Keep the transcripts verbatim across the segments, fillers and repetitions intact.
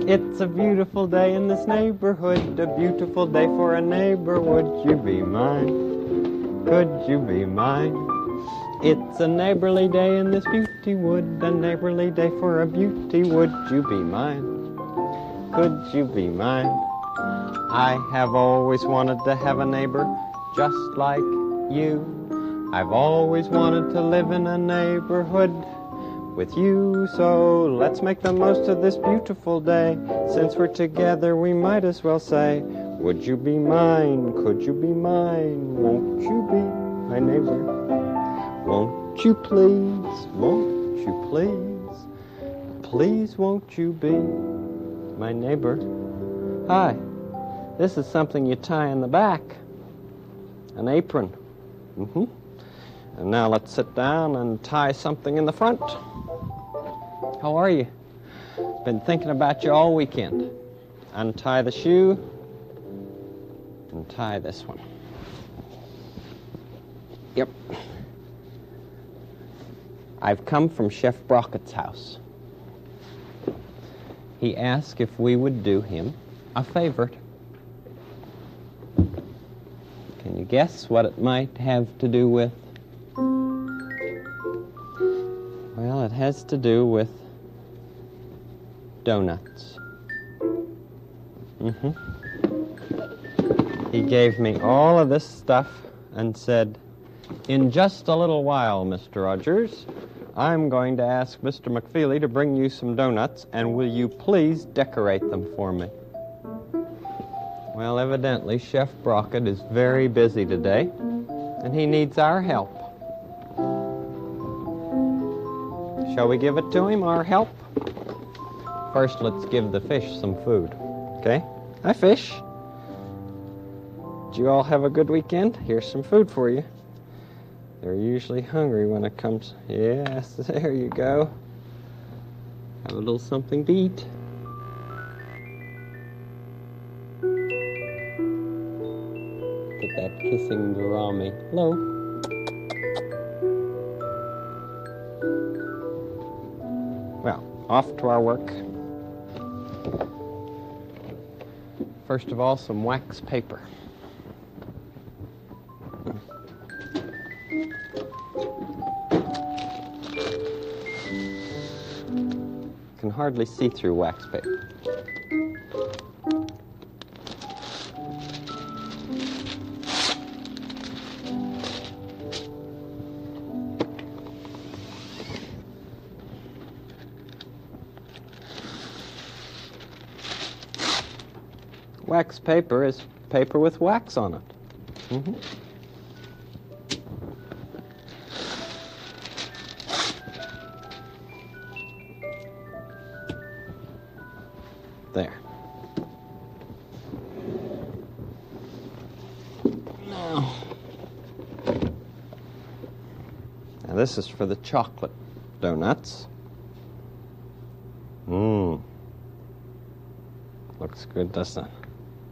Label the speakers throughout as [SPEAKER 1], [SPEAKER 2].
[SPEAKER 1] It's a beautiful day in this neighborhood, a beautiful day for a neighbor. Would you be mine? Could you be mine? It's a neighborly day in this beauty wood, a neighborly day for a beauty. Would you be mine? Could you be mine? I have always wanted to have a neighbor just like you. I've always wanted to live in a neighborhood with you, so let's make the most of this beautiful day. Since we're together, we might as well say, would you be mine? Could you be mine? Won't you be my neighbor? Won't you please? Won't you please? Please won't you be my neighbor? Hi, this is something you tie in the back. An apron. Mm-hmm. And now let's sit down and tie something in the front. How are you? Been thinking about you all weekend. Untie the shoe and tie this one. Yep. I've come from Chef Brockett's house. He asked if we would do him a favor. Can you guess what it might have to do with? Well, it has to do with donuts. Mm-hmm. He gave me all of this stuff and said, in just a little while, Mister Rogers, I'm going to ask Mister McFeely to bring you some donuts, and will you please decorate them for me? Well, evidently, Chef Brockett is very busy today, and he needs our help. Shall we give it to him, our help? First, let's give the fish some food, okay? Hi, fish. Did you all have a good weekend? Here's some food for you. They're usually hungry when it comes... Yes, there you go. Have a little something to eat. Get that kissing gourami. Hello. Well, off to our work. First of all, some wax paper. Can hardly see through wax paper. Wax paper is paper with wax on it. Mm-hmm. There. Now, now this is for the chocolate donuts. Mmm. Looks good, doesn't it?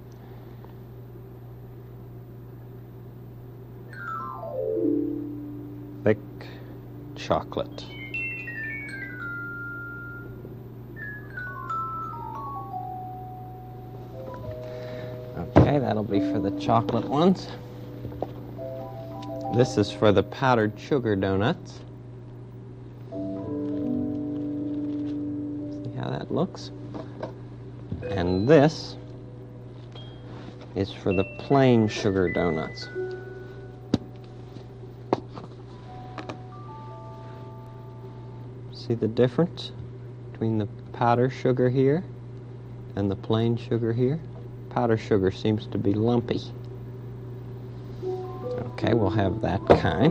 [SPEAKER 1] Thick chocolate. Okay, that'll be for the chocolate ones. This is for the powdered sugar donuts. See how that looks? And this is for the plain sugar donuts. See the difference between the powder sugar here and the plain sugar here? Powder sugar seems to be lumpy. Okay, we'll have that kind.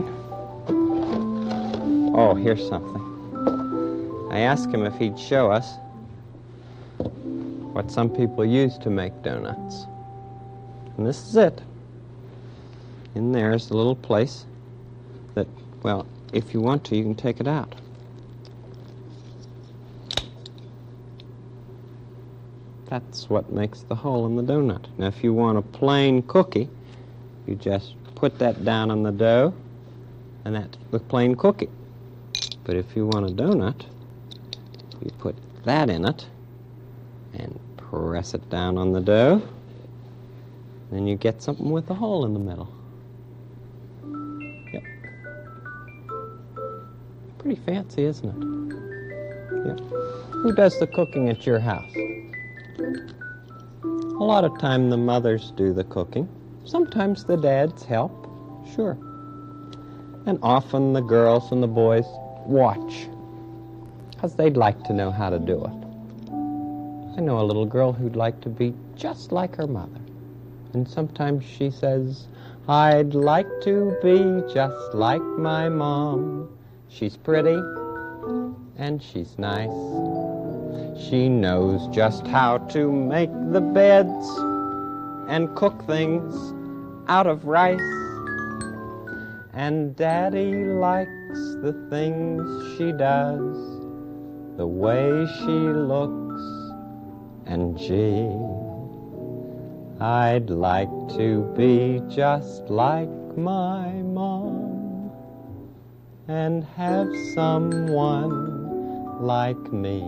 [SPEAKER 1] Oh, here's something. I asked him if he'd show us what some people use to make donuts. And this is it. In there is the little place that, well, if you want to, you can take it out. That's what makes the hole in the donut. Now, if you want a plain cookie, you just put that down on the dough, and that's the plain cookie. But if you want a donut, you put that in it, and press it down on the dough. Then you get something with a hole in the middle. Yep. Pretty fancy, isn't it? Yep. Who does the cooking at your house? A lot of time the mothers do the cooking. Sometimes the dads help, sure. And often the girls and the boys watch, because they'd like to know how to do it. I know a little girl who'd like to be just like her mother. And sometimes she says, I'd like to be just like my mom. She's pretty and she's nice. She knows just how to make the beds and cook things out of rice. And Daddy likes the things she does, the way she looks, and gee, I'd like to be just like my mom and have someone like me.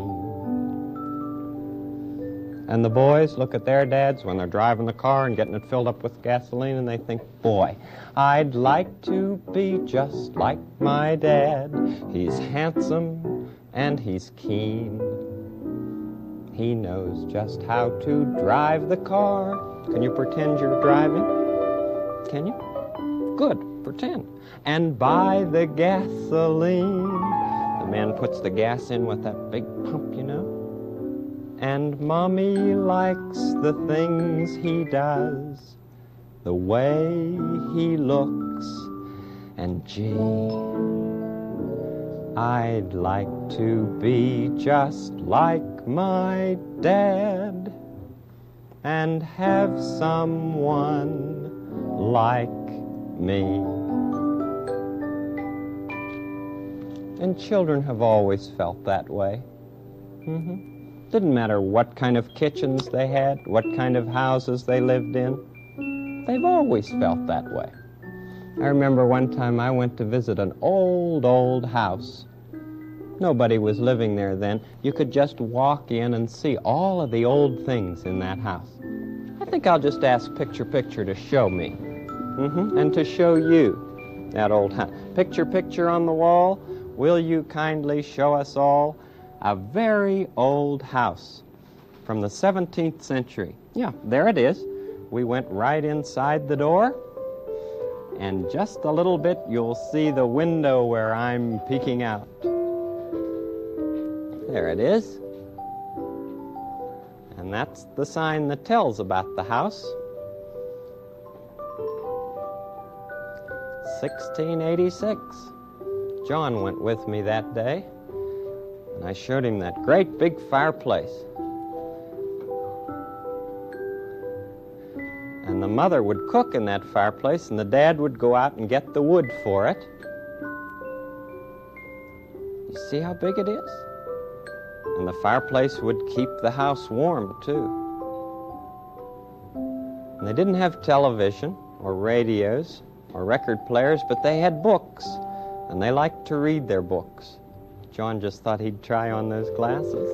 [SPEAKER 1] And the boys look at their dads when they're driving the car and getting it filled up with gasoline, and they think, boy, I'd like to be just like my dad. He's handsome and he's keen. He knows just how to drive the car. Can you pretend you're driving? Can you? Good, pretend. And buy the gasoline. The man puts the gas in with that big pump, you know. And Mommy likes the things he does, the way he looks, and gee, I'd like to be just like my dad and have someone like me. And children have always felt that way. Mm-hmm. Didn't matter what kind of kitchens they had, what kind of houses they lived in. They've always felt that way. I remember one time I went to visit an old, old house. Nobody was living there then. You could just walk in and see all of the old things in that house. I think I'll just ask Picture Picture to show me. Mm-hmm. And to show you that old house. Picture Picture on the wall, will you kindly show us all a very old house from the seventeenth century. Yeah, there it is. We went right inside the door, and just a little bit you'll see the window where I'm peeking out. There it is. And that's the sign that tells about the house. sixteen eighty-six. John went with me that day. And I showed him that great big fireplace. And the mother would cook in that fireplace, and the dad would go out and get the wood for it. You see how big it is? And the fireplace would keep the house warm, too. And they didn't have television or radios or record players, but they had books, and they liked to read their books. John just thought he'd try on those glasses.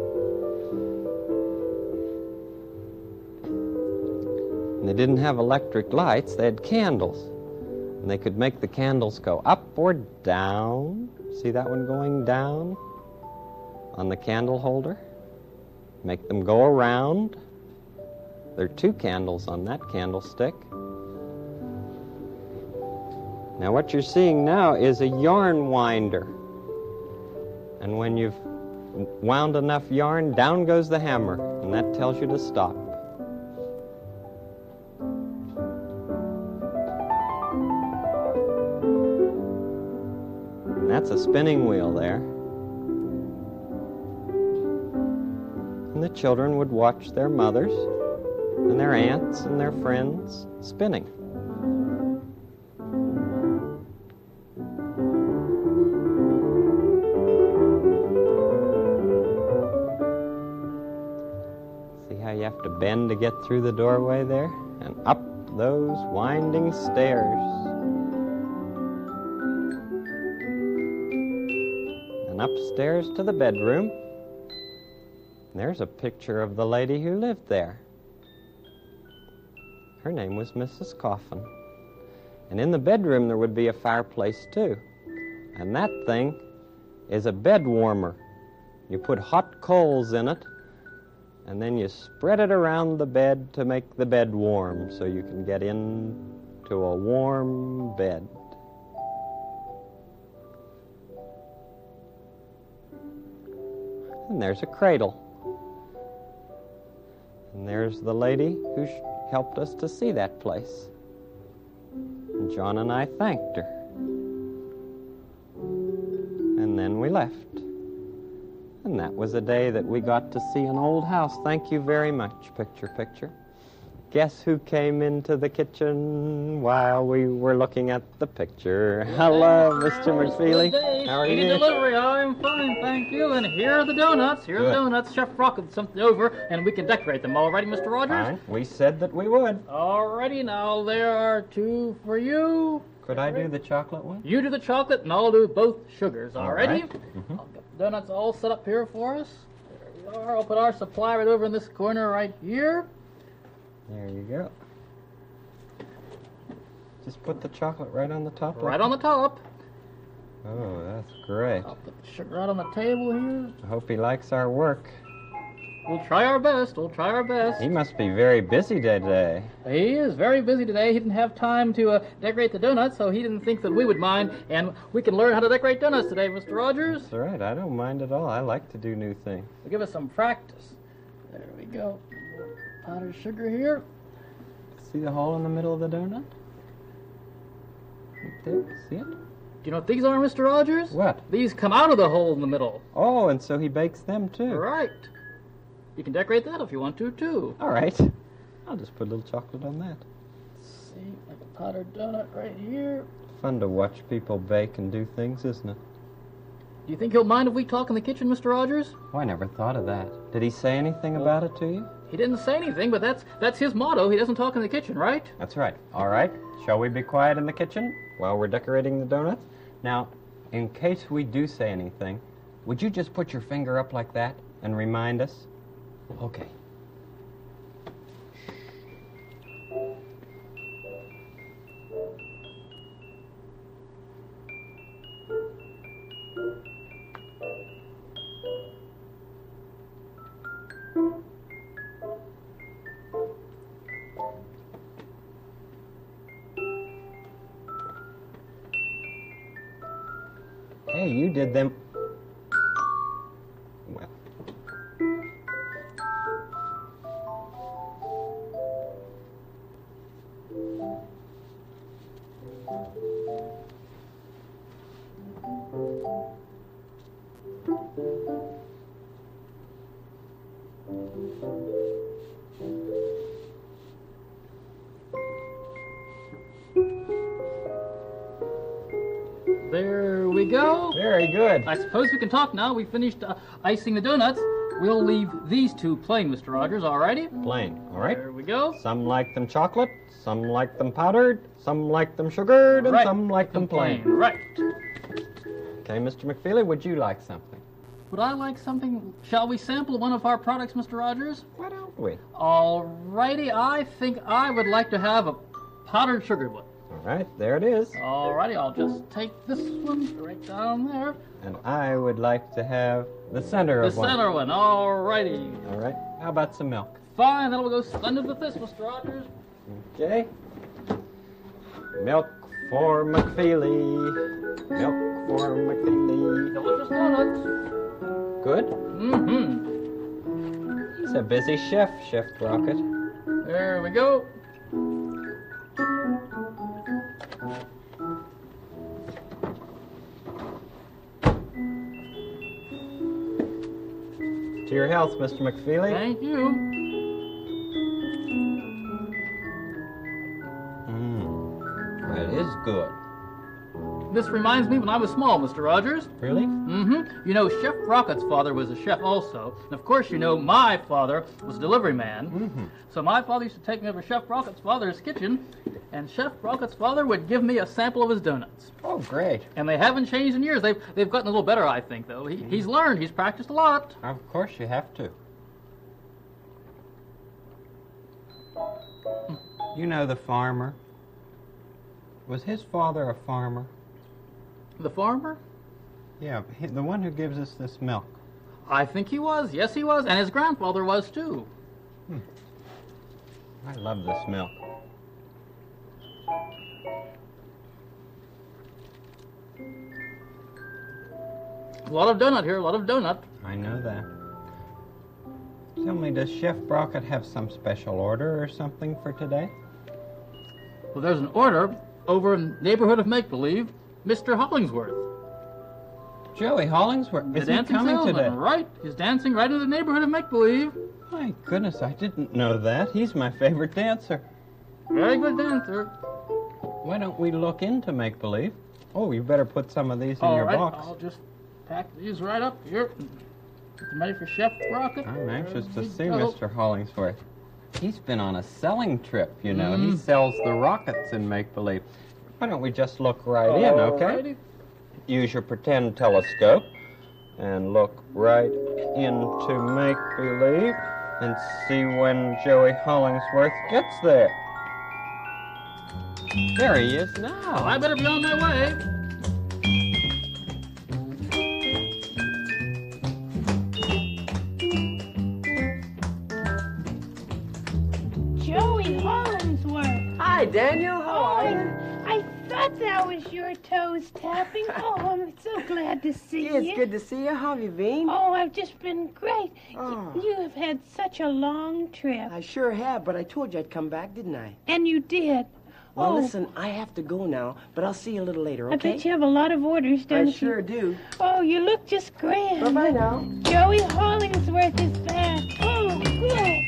[SPEAKER 1] And they didn't have electric lights, they had candles. And they could make the candles go up or down. See that one going down on the candle holder? Make them go around. There are two candles on that candlestick. Now what you're seeing now is a yarn winder. And when you've wound enough yarn, down goes the hammer, and that tells you to stop. And that's a spinning wheel there. And the children would watch their mothers and their aunts and their friends spinning. You have to bend to get through the doorway there, and up those winding stairs. And upstairs to the bedroom. There's a picture of the lady who lived there. Her name was Missus Coffin. And in the bedroom there would be a fireplace too. And that thing is a bed warmer. You put hot coals in it, and then you spread it around the bed to make the bed warm so you can get into a warm bed. And there's a cradle. And there's the lady who sh- helped us to see that place. And John and I thanked her. And then we left. And that was a day that we got to see an old house. Thank you very much, Picture Picture. Guess who came into the kitchen while we were looking at the picture? Hello, Mister McFeely.
[SPEAKER 2] Good day.
[SPEAKER 1] How are
[SPEAKER 2] Speedy
[SPEAKER 1] you?
[SPEAKER 2] delivery. I'm fine, thank you. And here are the donuts. Here are
[SPEAKER 1] Good.
[SPEAKER 2] the donuts. Chef Rocket something over, and we can decorate them. All righty, Mister Rogers?
[SPEAKER 1] Fine. We said that we would.
[SPEAKER 2] All righty, now there are two for you.
[SPEAKER 1] Could I do the chocolate one?
[SPEAKER 2] You do the chocolate, and I'll do both sugars. All
[SPEAKER 1] All
[SPEAKER 2] righty?
[SPEAKER 1] right. Mhm.
[SPEAKER 2] I'll get the donuts all set up here for us. There we are. I'll put our supply right over in this corner right here.
[SPEAKER 1] There you go. Just put the chocolate right on the top. like
[SPEAKER 2] Right on the top.
[SPEAKER 1] that? Oh, that's great.
[SPEAKER 2] I'll put the sugar out on the table here.
[SPEAKER 1] I hope he likes our work.
[SPEAKER 2] We'll try our best. We'll try our best.
[SPEAKER 1] He must be very busy today.
[SPEAKER 2] He is very busy today. He didn't have time to uh, decorate the donuts, so he didn't think that we would mind. And we can learn how to decorate donuts today, Mister Rogers.
[SPEAKER 1] That's all right. I don't mind at all. I like to do new things.
[SPEAKER 2] So give us some practice. There we go. Powdered sugar here.
[SPEAKER 1] See the hole in the middle of the donut? Right there. See it?
[SPEAKER 2] Do you know what these are, Mister Rogers?
[SPEAKER 1] What?
[SPEAKER 2] These come out of the hole in the middle.
[SPEAKER 1] Oh, and so he bakes them too.
[SPEAKER 2] Right. You can decorate that if you want to, too.
[SPEAKER 1] All right. I'll just put a little chocolate on that.
[SPEAKER 2] Let's see, like a powdered donut right here.
[SPEAKER 1] Fun to watch people bake and do things, isn't it?
[SPEAKER 2] Do you think he'll mind if we talk in the kitchen, Mister Rogers?
[SPEAKER 1] Oh, I never thought of that. Did he say anything about it to you?
[SPEAKER 2] He didn't say anything, but that's that's his motto. He doesn't talk in the kitchen, right?
[SPEAKER 1] That's right. All right. Shall we be quiet in the kitchen while we're decorating the donuts? Now, in case we do say anything, would you just put your finger up like that and remind us? Okay. Hey, you did them. Well.
[SPEAKER 2] There we go.
[SPEAKER 1] Very good.
[SPEAKER 2] I suppose we can talk now. We finished uh, icing the donuts. We'll leave these two plain, Mister Rogers, alrighty?
[SPEAKER 1] Plain, all right?
[SPEAKER 2] There we go.
[SPEAKER 1] Some like them chocolate, some like them powdered, some like them sugared, and
[SPEAKER 2] Right.
[SPEAKER 1] some like them plain.
[SPEAKER 2] Right.
[SPEAKER 1] Okay, Mister McFeely, would you like something?
[SPEAKER 2] Would I like something? Shall we sample one of our products, Mister Rogers?
[SPEAKER 1] Why don't we?
[SPEAKER 2] Alrighty, I think I would like to have a powdered sugar one.
[SPEAKER 1] All right, there it is.
[SPEAKER 2] Alrighty, I'll just take this one right down there.
[SPEAKER 1] And I would like to have the center
[SPEAKER 2] The
[SPEAKER 1] of one.
[SPEAKER 2] center one, alrighty.
[SPEAKER 1] All right, how about some milk?
[SPEAKER 2] Fine, that'll go splendid with this, Mister Rogers.
[SPEAKER 1] Okay. Milk for McFeely. Milk for McFeely.
[SPEAKER 2] Delicious donuts.
[SPEAKER 1] Good.
[SPEAKER 2] Mm-hmm.
[SPEAKER 1] He's a busy chef, Chef Rocket.
[SPEAKER 2] There we go.
[SPEAKER 1] To your health, Mister McFeely.
[SPEAKER 2] Thank you.
[SPEAKER 1] Mmm. That is good.
[SPEAKER 2] This reminds me when I was small, Mister Rogers.
[SPEAKER 1] Really?
[SPEAKER 2] Mm-hmm. You know, Chef Rocket's father was a chef also. And of course, you know, my father was a delivery man.
[SPEAKER 1] Mm-hmm.
[SPEAKER 2] So my father used to take me over to Chef Rocket's father's kitchen, and Chef Rocket's father would give me a sample of his donuts.
[SPEAKER 1] Oh, great.
[SPEAKER 2] And they haven't changed in years. They've, they've gotten a little better, I think, though. He, he's learned. He's practiced a lot.
[SPEAKER 1] Of course you have to. You know the farmer. Was his father a farmer?
[SPEAKER 2] The farmer?
[SPEAKER 1] Yeah, he, the one who gives us this milk.
[SPEAKER 2] I think he was. Yes, he was. And his grandfather was, too.
[SPEAKER 1] Hmm. I love this milk.
[SPEAKER 2] A lot of donut here, a lot of donut.
[SPEAKER 1] I know that. Tell me, does Chef Brockett have some special order or something for today?
[SPEAKER 2] Well, there's an order over in the neighborhood of Make-Believe, Mister Hollingsworth.
[SPEAKER 1] Joey Hollingsworth,
[SPEAKER 2] The
[SPEAKER 1] is he
[SPEAKER 2] dancing
[SPEAKER 1] coming
[SPEAKER 2] salesman,
[SPEAKER 1] today?
[SPEAKER 2] right. He's dancing right in the neighborhood of Make-Believe.
[SPEAKER 1] My goodness, I didn't know that. He's my favorite dancer.
[SPEAKER 2] Very good dancer.
[SPEAKER 1] Why don't we look into make-believe? Oh, you better put some of these in
[SPEAKER 2] All
[SPEAKER 1] your
[SPEAKER 2] right,
[SPEAKER 1] box.
[SPEAKER 2] I'll just pack these right up here. Get them ready for Chef Brockett.
[SPEAKER 1] I'm anxious
[SPEAKER 2] There
[SPEAKER 1] to
[SPEAKER 2] we
[SPEAKER 1] see
[SPEAKER 2] go.
[SPEAKER 1] Mister Hollingsworth. He's been on a selling trip, you know. He
[SPEAKER 2] Mhm.
[SPEAKER 1] sells the rockets in make-believe. Why don't we just look right in, okay?
[SPEAKER 2] Alrighty.
[SPEAKER 1] Use your pretend telescope and look right into make-believe and see when Joey Hollingsworth gets there. There he is
[SPEAKER 2] Well,
[SPEAKER 1] now.
[SPEAKER 2] I better be on my way.
[SPEAKER 3] Joey Hollingsworth.
[SPEAKER 4] Hi, Daniel. How
[SPEAKER 3] Oh,
[SPEAKER 4] are you?
[SPEAKER 3] I thought that was your toes tapping. Oh, I'm so glad to see
[SPEAKER 4] Yeah,
[SPEAKER 3] you.
[SPEAKER 4] it's good to see you. How have you been?
[SPEAKER 3] Oh, I've just been great. Y-
[SPEAKER 4] Oh.
[SPEAKER 3] You have had such a long trip.
[SPEAKER 4] I sure have, but I told you I'd come back, didn't I?
[SPEAKER 3] And you did.
[SPEAKER 4] Well,
[SPEAKER 3] oh,
[SPEAKER 4] listen, I have to go now, but I'll see you a little later,
[SPEAKER 3] I
[SPEAKER 4] okay?
[SPEAKER 3] bet you have a lot of orders, don't
[SPEAKER 4] I
[SPEAKER 3] you?
[SPEAKER 4] sure do.
[SPEAKER 3] Oh, you look just grand.
[SPEAKER 4] Bye-bye now.
[SPEAKER 3] Joey Hollingsworth is back. Oh, good.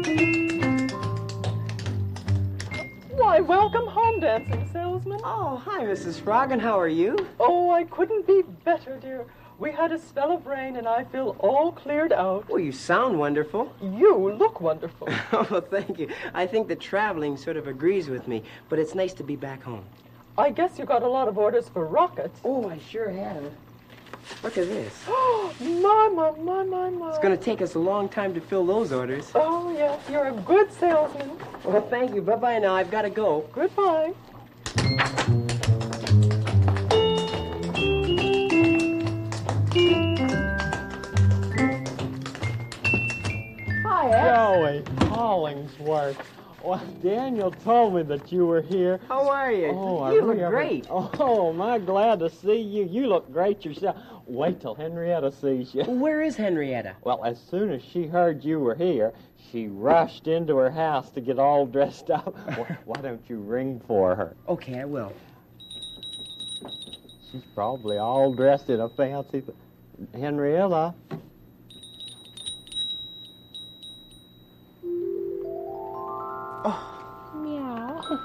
[SPEAKER 5] Why, welcome home, dancing salesman.
[SPEAKER 4] Oh, hi, Missus Frog, and how are you?
[SPEAKER 5] Oh, I couldn't be better, dear. We had a spell of rain, and I feel all cleared out.
[SPEAKER 4] Well, you sound wonderful.
[SPEAKER 5] You look wonderful.
[SPEAKER 4] Oh, thank you. I think that traveling sort of agrees with me, but it's nice to be back home.
[SPEAKER 5] I guess you got a lot of orders for rockets.
[SPEAKER 4] Oh, I sure have. Look at this.
[SPEAKER 5] Oh, my, my, my, my, my.
[SPEAKER 4] It's going to take us a long time to fill those orders.
[SPEAKER 5] Oh, yes, you're a good salesman.
[SPEAKER 4] Well, thank you. Bye-bye now. I've got to go.
[SPEAKER 5] Goodbye.
[SPEAKER 4] Hi, Ed.
[SPEAKER 1] Joey Hollingsworth. Well, Daniel told me that you were here.
[SPEAKER 4] How are you?
[SPEAKER 1] Oh, I
[SPEAKER 4] you look
[SPEAKER 1] really-
[SPEAKER 4] great.
[SPEAKER 1] Oh, am I glad to see you. You look great yourself. Wait till Henrietta sees you.
[SPEAKER 4] Where is Henrietta?
[SPEAKER 1] Well, as soon as she heard you were here, she rushed into her house to get all dressed up. Wh- Why don't you ring for her?
[SPEAKER 4] Okay, I will.
[SPEAKER 1] She's probably all dressed in a fancy th- Henrietta.
[SPEAKER 3] Meow.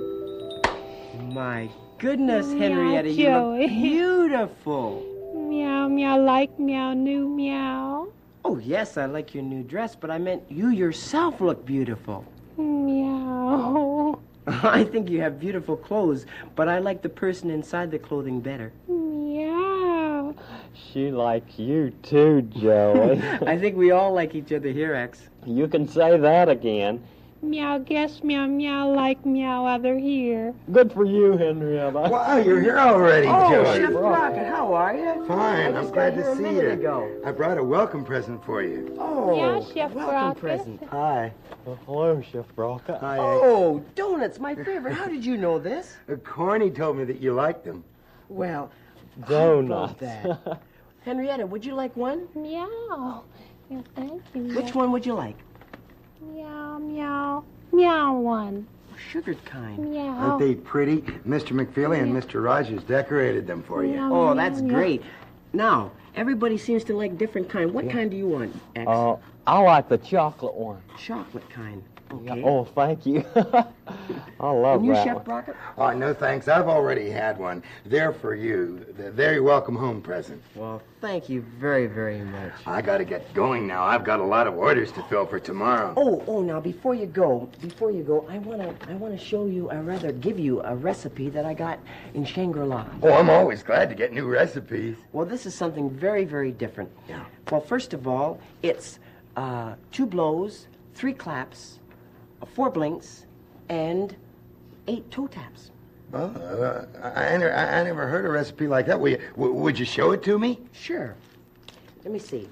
[SPEAKER 4] My goodness,
[SPEAKER 3] Meow,
[SPEAKER 4] Henrietta, you
[SPEAKER 3] Joey.
[SPEAKER 4] look beautiful.
[SPEAKER 3] Meow, meow, like meow, new meow.
[SPEAKER 4] Oh, yes, I like your new dress, but I meant you yourself look beautiful.
[SPEAKER 3] Meow.
[SPEAKER 4] I think you have beautiful clothes, but I like the person inside the clothing better.
[SPEAKER 3] Meow.
[SPEAKER 1] She likes you too, Joey.
[SPEAKER 4] I think we all like each other here, X.
[SPEAKER 1] You can say that again.
[SPEAKER 3] Meow, guess meow, meow, like meow, other here.
[SPEAKER 1] Good for you, Henrietta.
[SPEAKER 6] Wow, you're here already,
[SPEAKER 4] Oh,
[SPEAKER 6] Joey.
[SPEAKER 4] Chef Rocket, how are you?
[SPEAKER 6] Fine,
[SPEAKER 4] I
[SPEAKER 6] I'm
[SPEAKER 4] just
[SPEAKER 6] glad
[SPEAKER 4] got here
[SPEAKER 6] to
[SPEAKER 4] a
[SPEAKER 6] see
[SPEAKER 4] minute
[SPEAKER 6] you.
[SPEAKER 4] ago.
[SPEAKER 6] I brought a welcome present for you.
[SPEAKER 4] Oh,
[SPEAKER 3] Yeah, Chef
[SPEAKER 4] welcome
[SPEAKER 3] Rocket.
[SPEAKER 4] present.
[SPEAKER 6] Hi.
[SPEAKER 1] Well, hello, Chef Brockett.
[SPEAKER 6] Hi.
[SPEAKER 4] Oh, donuts, my favorite. How did you know this?
[SPEAKER 6] Uh, Corny told me that you liked them.
[SPEAKER 4] Well,
[SPEAKER 1] Donuts.
[SPEAKER 4] how about that? Henrietta, would you like one?
[SPEAKER 3] Meow. Yeah, thank you.
[SPEAKER 4] Which one would you like?
[SPEAKER 3] Meow, meow. Meow one.
[SPEAKER 4] Sugared kind.
[SPEAKER 3] Meow.
[SPEAKER 6] Aren't they pretty? Mister McFeely and Mister Rogers decorated them for you.
[SPEAKER 3] Meow,
[SPEAKER 4] Oh,
[SPEAKER 3] meow,
[SPEAKER 4] that's
[SPEAKER 3] meow.
[SPEAKER 4] great. Now, everybody seems to like different kind. What kind do you want, X?
[SPEAKER 1] Uh, I like the chocolate one.
[SPEAKER 4] Chocolate kind.
[SPEAKER 1] Yeah,
[SPEAKER 4] Okay.
[SPEAKER 1] Oh, thank you. I love
[SPEAKER 4] and you,
[SPEAKER 1] that
[SPEAKER 4] Chef
[SPEAKER 1] one.
[SPEAKER 4] Brockett?
[SPEAKER 6] Oh, no thanks. I've already had one. They're for you. The very welcome home present.
[SPEAKER 4] Well, thank you very, very much.
[SPEAKER 6] I gotta get going now. I've got a lot of orders to fill for tomorrow.
[SPEAKER 4] Oh, oh, now before you go, before you go, I wanna, I wanna show you, or rather, give you a recipe that I got in Shangri-La.
[SPEAKER 6] Oh, I'm always glad to get new recipes.
[SPEAKER 4] Well, this is something very, very different.
[SPEAKER 6] Yeah.
[SPEAKER 4] Well, first of all, it's uh, two blows, three claps, four blinks, and eight toe taps.
[SPEAKER 6] Oh, uh, I, I, never, I never heard a recipe like that. Will you, w- would you show it to me?
[SPEAKER 4] Sure. Let me see.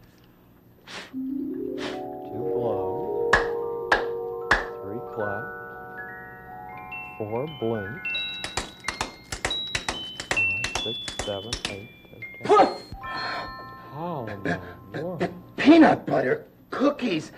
[SPEAKER 1] Two blows, three claps, four blinks, five, six, seven, eight, okay.
[SPEAKER 6] Poof!
[SPEAKER 1] How in the world?
[SPEAKER 6] Peanut butter cookies.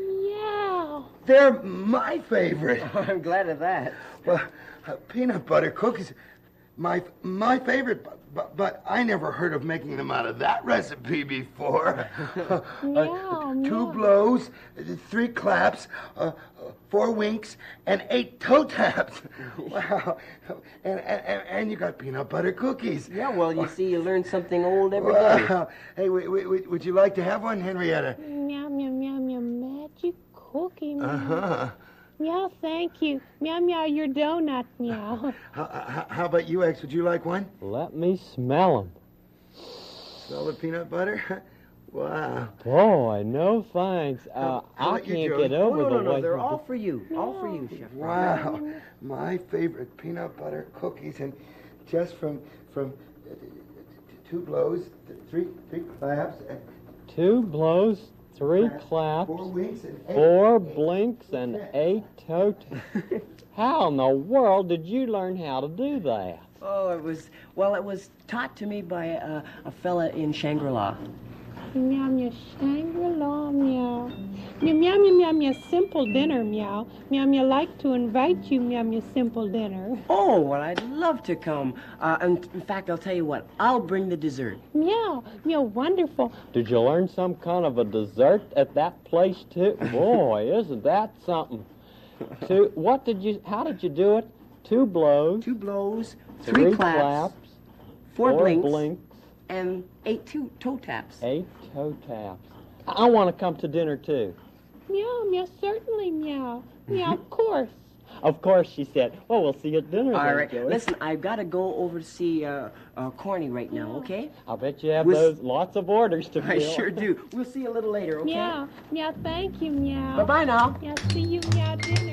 [SPEAKER 3] Meow.
[SPEAKER 6] They're my favorite.
[SPEAKER 4] I'm glad of that.
[SPEAKER 6] Well, uh, peanut butter cookies, my my favorite, but, but, but I never heard of making them out of that recipe before. Uh,
[SPEAKER 3] Meow,
[SPEAKER 6] two
[SPEAKER 3] meow.
[SPEAKER 6] blows, uh, three claps, uh, uh, four winks, and eight toe taps. Wow. And, and, and you got peanut butter cookies.
[SPEAKER 4] Yeah, well, you see, you learn something old every day.
[SPEAKER 6] Wow. Hey, w- w- would you like to have one, Henrietta?
[SPEAKER 3] Meow, meow, meow, meow. Magic cookie. Meow.
[SPEAKER 6] Uh-huh.
[SPEAKER 3] Meow, thank you. Meow, meow, your donut. Meow.
[SPEAKER 6] How, how, how about you, X? Would you like one?
[SPEAKER 1] Let me smell them.
[SPEAKER 6] Smell the peanut butter? Wow.
[SPEAKER 1] Boy, no thanks. Uh,
[SPEAKER 6] How
[SPEAKER 1] I
[SPEAKER 6] about you,
[SPEAKER 1] can't
[SPEAKER 6] Joey?
[SPEAKER 1] get
[SPEAKER 4] Oh,
[SPEAKER 1] over
[SPEAKER 4] no,
[SPEAKER 1] the
[SPEAKER 4] no, no,
[SPEAKER 1] way
[SPEAKER 4] they're
[SPEAKER 1] you
[SPEAKER 4] all
[SPEAKER 1] do-
[SPEAKER 4] for you. All for you, Chef.
[SPEAKER 6] Wow. My favorite peanut butter cookies, and just from from uh, two blows, th- three three claps, and
[SPEAKER 1] Two blows, three claps,
[SPEAKER 6] four winks, and eight.
[SPEAKER 1] four blinks, and eight toe taps. How in the world did you learn how to do that?
[SPEAKER 4] Oh, it was, well, it was taught to me by a, a fella in Shangri-La.
[SPEAKER 3] Meow, meow, Shangri-La, meow. Meow, meow, meow, meow, meow, simple dinner, meow. Meow, meow, like to invite you, meow, meow, simple dinner.
[SPEAKER 4] Oh, well, I'd love to come. Uh, and in fact, I'll tell you what, I'll bring the dessert.
[SPEAKER 3] Meow, meow, wonderful.
[SPEAKER 1] Did you learn some kind of a dessert at that place too? Boy, isn't that something? Two, what did you, how did you do it? Two blows,
[SPEAKER 4] Two blows, three,
[SPEAKER 1] three
[SPEAKER 4] claps,
[SPEAKER 1] claps,
[SPEAKER 4] four,
[SPEAKER 1] four
[SPEAKER 4] blinks,
[SPEAKER 1] blinks,
[SPEAKER 4] and eight two toe taps.
[SPEAKER 1] eight toe taps. I want to come to dinner too.
[SPEAKER 3] Meow, meow, certainly, meow. Meow, of course.
[SPEAKER 1] Of course, she said. Well, we'll see you at dinner
[SPEAKER 4] All
[SPEAKER 1] then,
[SPEAKER 4] right,
[SPEAKER 1] Joey.
[SPEAKER 4] listen, I've got to go over to see uh, uh, Corny right now, okay?
[SPEAKER 1] I bet you have
[SPEAKER 4] We'll
[SPEAKER 1] those lots of orders to
[SPEAKER 4] I
[SPEAKER 1] fill.
[SPEAKER 4] sure do. We'll see you a little later, okay?
[SPEAKER 3] Meow, meow, thank you, meow.
[SPEAKER 4] Bye-bye now.
[SPEAKER 3] Meow, see you, meow, dinner.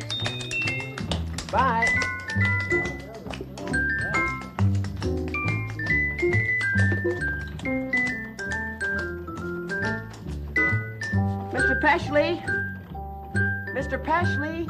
[SPEAKER 4] Bye. Mister Peshley? Mister Peshley?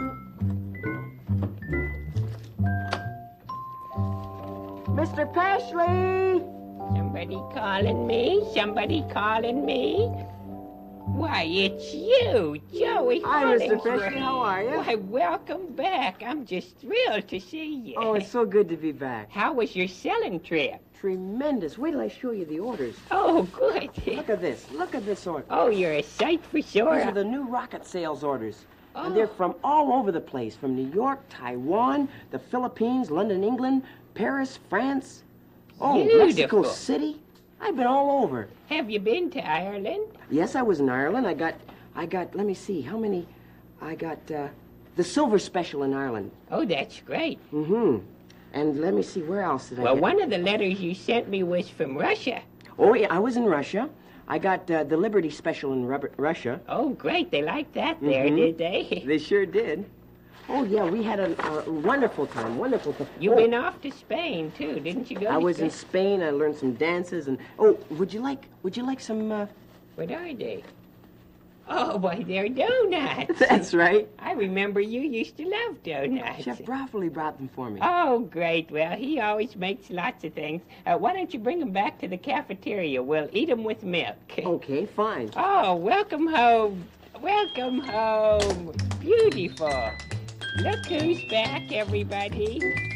[SPEAKER 4] Mister Peshley?
[SPEAKER 7] Somebody calling me? Somebody calling me? Why, it's you, Joey
[SPEAKER 4] Hi, Mister
[SPEAKER 7] Hollingsworth.
[SPEAKER 4] Peshley. How are you?
[SPEAKER 7] Why, welcome back. I'm just thrilled to see you.
[SPEAKER 4] Oh, it's so good to be back.
[SPEAKER 7] How was your selling trip?
[SPEAKER 4] Tremendous. Wait till I show you the orders.
[SPEAKER 7] Oh, good.
[SPEAKER 4] Look at this. Look at this order.
[SPEAKER 7] Oh, you're a sight for sure.
[SPEAKER 4] These are the new rocket sales orders.
[SPEAKER 7] Oh.
[SPEAKER 4] And they're from all over the place. From New York, Taiwan, the Philippines, London, England, Paris, France. Oh,
[SPEAKER 7] Beautiful.
[SPEAKER 4] Mexico City. I've been all over.
[SPEAKER 7] Have you been to Ireland?
[SPEAKER 4] Yes, I was in Ireland. I got, I got, let me see, how many? I got uh, the silver special in Ireland.
[SPEAKER 7] Oh, that's great.
[SPEAKER 4] Mm-hmm. And let me see, where else did I
[SPEAKER 7] Well,
[SPEAKER 4] get?
[SPEAKER 7] one of the letters you sent me was from Russia.
[SPEAKER 4] Oh, yeah, I was in Russia. I got uh, the Liberty special in Rub- Russia.
[SPEAKER 7] Oh, great. They liked that there,
[SPEAKER 4] Mhm.
[SPEAKER 7] did they?
[SPEAKER 4] They sure did. Oh, yeah, we had a, a wonderful time, wonderful time.
[SPEAKER 7] You've
[SPEAKER 4] Oh,
[SPEAKER 7] been off to Spain, too, didn't you go?
[SPEAKER 4] I
[SPEAKER 7] to
[SPEAKER 4] was in
[SPEAKER 7] Spain?
[SPEAKER 4] Spain. I learned some dances, and oh, would you like would you like some? Uh...
[SPEAKER 7] What are they? Oh, why, they're donuts.
[SPEAKER 4] That's right.
[SPEAKER 7] I remember you used to love donuts.
[SPEAKER 4] Chef Broccoli brought them for me.
[SPEAKER 7] Oh, great. Well, he always makes lots of things. Uh, why don't you bring them back to the cafeteria? We'll eat them with milk.
[SPEAKER 4] Okay, fine.
[SPEAKER 7] Oh, welcome home. Welcome home. Beautiful. Look who's back, everybody.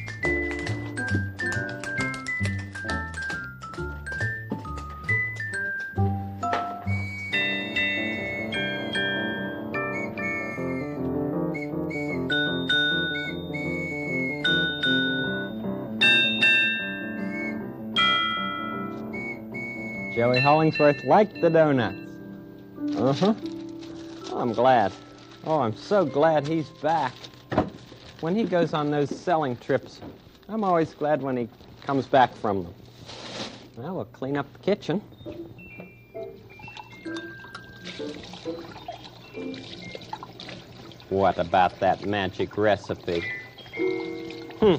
[SPEAKER 1] Joey Hollingsworth liked the donuts. Uh-huh. Oh, I'm glad. Oh, I'm so glad he's back. When he goes on those selling trips, I'm always glad when he comes back from them. Well, we'll clean up the kitchen. What about that magic recipe? Hmm.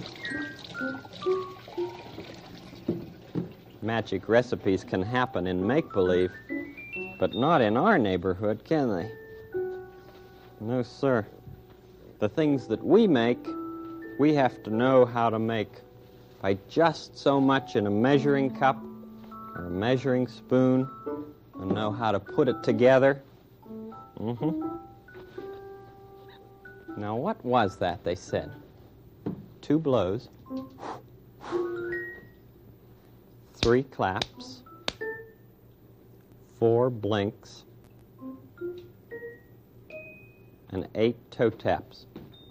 [SPEAKER 1] Magic recipes can happen in make-believe, but not in our neighborhood, can they? No, sir. The things that we make, we have to know how to make by just so much in a measuring cup or a measuring spoon and know how to put it together. Mm-hmm. Now, what was that they said? Two blows, three claps, four blinks, and eight toe taps.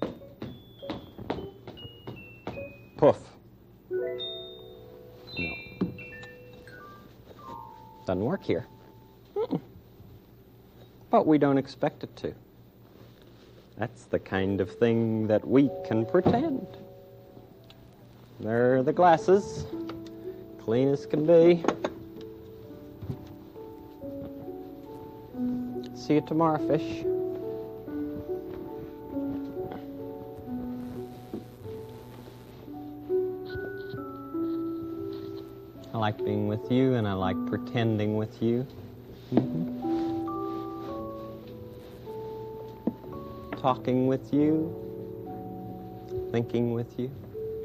[SPEAKER 1] Poof. No. Doesn't work here. Mm-mm. But we don't expect it to. That's the kind of thing that we can pretend. There are the glasses, clean as can be. See you tomorrow, fish. I like being with you, and I like pretending with you. Mm-hmm. Talking with you, thinking with you.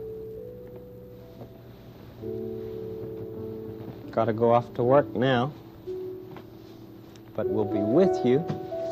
[SPEAKER 1] Gotta go off to work now, but we'll be with you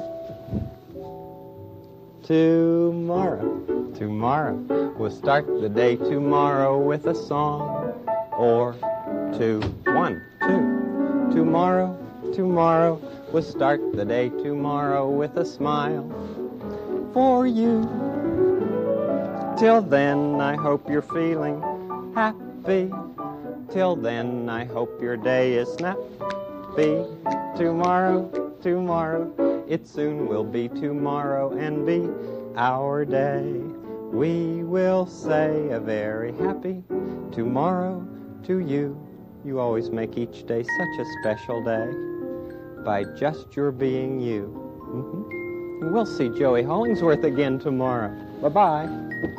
[SPEAKER 1] tomorrow. Tomorrow. We'll start the day tomorrow with a song or two. One, two. Tomorrow, tomorrow. We'll start the day tomorrow with a smile for you. Till then, I hope you're feeling happy. Till then, I hope your day is snappy. Tomorrow, tomorrow, it soon will be tomorrow and be our day. We will say a very happy tomorrow to you. You always make each day such a special day by just your being you. Mm-hmm. We'll see Joey Hollingsworth again tomorrow. Bye-bye.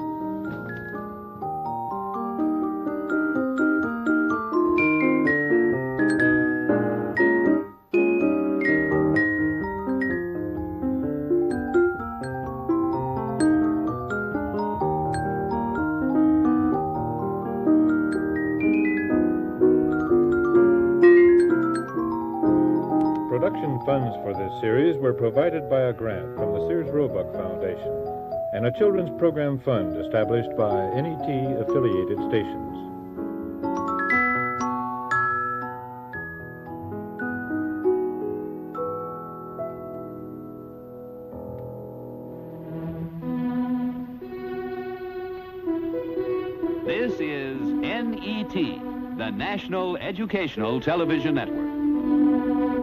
[SPEAKER 8] Production funds for this series were provided by a grant from the Sears Roebuck Foundation and a children's program fund established by N E T-affiliated stations.
[SPEAKER 9] This is N E T, the National Educational Television Network.